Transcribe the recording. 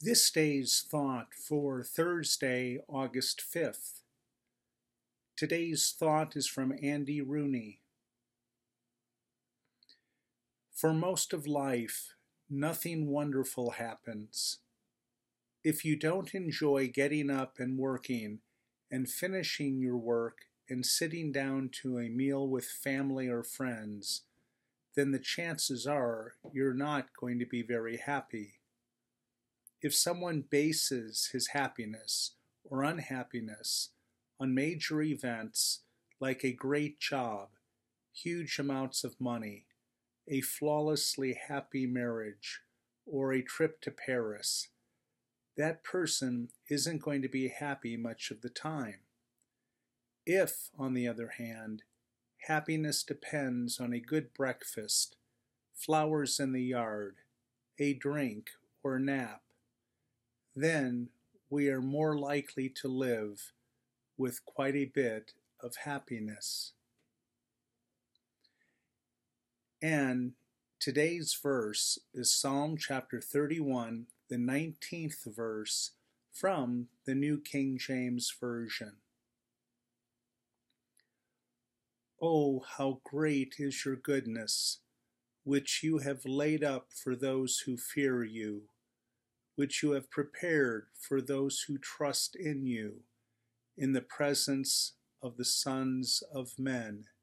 This day's thought for Thursday, August 5th. Today's thought is from Andy Rooney. For most of life, nothing wonderful happens. If you don't enjoy getting up and working and finishing your work and sitting down to a meal with family or friends, then the chances are you're not going to be very happy. If someone bases his happiness or unhappiness on major events like a great job, huge amounts of money, a flawlessly happy marriage, or a trip to Paris, that person isn't going to be happy much of the time. If, on the other hand, happiness depends on a good breakfast, flowers in the yard, a drink, or nap, then we are more likely to live with quite a bit of happiness. And today's verse is Psalm chapter 31, the 19th verse from the New King James Version. Oh, how great is your goodness, which you have laid up for those who fear you, which you have prepared for those who trust in you, in the presence of the sons of men.